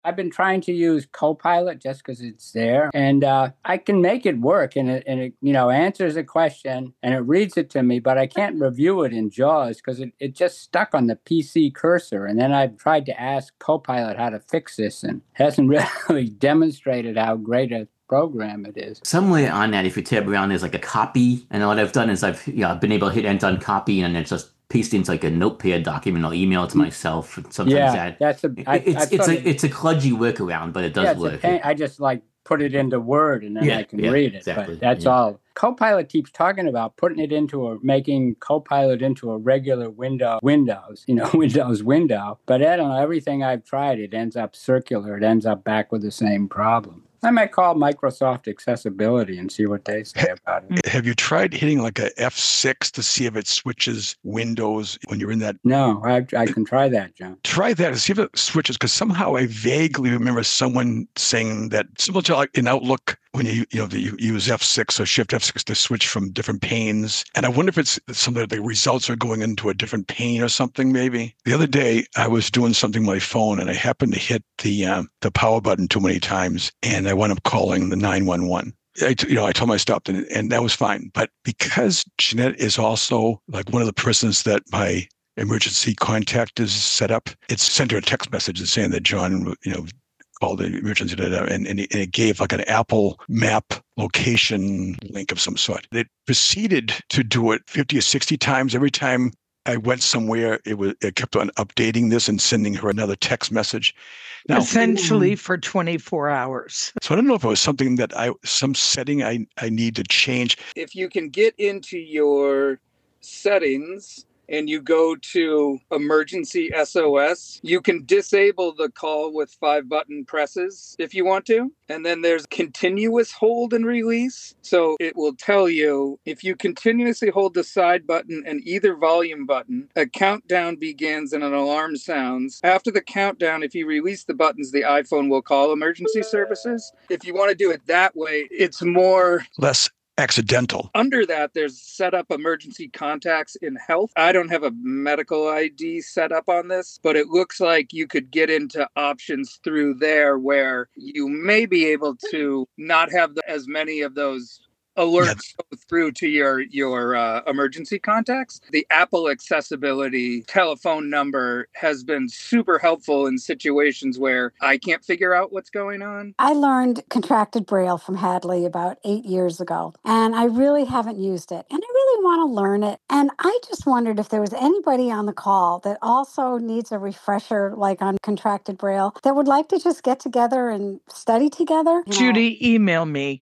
I've been trying to use Copilot just because it's there, and I can make it work, and it answers a question and it reads it to me, but I can't review it in JAWS because it just stuck on the PC cursor. And then I've tried to ask Copilot how to fix this, and hasn't really demonstrated how great a program it is. Somewhere on that, if you tab around, there's like a copy, and what I've done is I've been able to hit enter on copy, and then just paste into like a notepad document. I'll email it to myself. And sometimes Yeah, that that's a. I've sort of, it's a kludgy workaround, but it yeah, does it's a work. pain. I just like put it into Word and then I Yeah, can yeah, read it. But exactly. that's Yeah. all. Copilot keeps talking about putting it making Copilot into a regular Windows, Windows window. But I don't know, everything I've tried, it ends up circular. It ends up back with the same problem. I might call Microsoft Accessibility and see what they say about it. Have you tried hitting like a F6 to see if it switches windows when you're in that? No, I can try that, John. Try that and see if it switches, because somehow I vaguely remember someone saying that similar to like in Outlook when you use F6 or Shift F6 to switch from different panes. And I wonder if it's something that the results are going into a different pane or something. Maybe the other day I was doing something on my phone and I happened to hit the power button too many times, and I wound up calling the 911. I told him I stopped, and that was fine. But because Jeanette is also like one of the persons that my emergency contact is set up, it's sent her a text message saying that John, called the emergency, and it gave like an Apple map location link of some sort. It proceeded to do it 50 or 60 times. Every time I went somewhere, it kept on updating this and sending her another text message. Now, essentially for 24 hours. So I don't know if it was something that some setting I need to change. If you can get into your settings and you go to emergency SOS, you can disable the call with 5 button presses if you want to. And then there's continuous hold and release. So it will tell you if you continuously hold the side button and either volume button, a countdown begins and an alarm sounds. After the countdown, if you release the buttons, the iPhone will call emergency services. If you want to do it that way, it's less accidental. Under that, there's set up emergency contacts in health. I don't have a medical ID set up on this, but it looks like you could get into options through there where you may be able to not have as many of those alerts go through to your emergency contacts. The Apple accessibility telephone number has been super helpful in situations where I can't figure out what's going on. I learned contracted Braille from Hadley about 8 years ago, and I really haven't used it. And I really want to learn it. And I just wondered if there was anybody on the call that also needs a refresher, like on contracted Braille, that would like to just get together and study together. Judy, email me.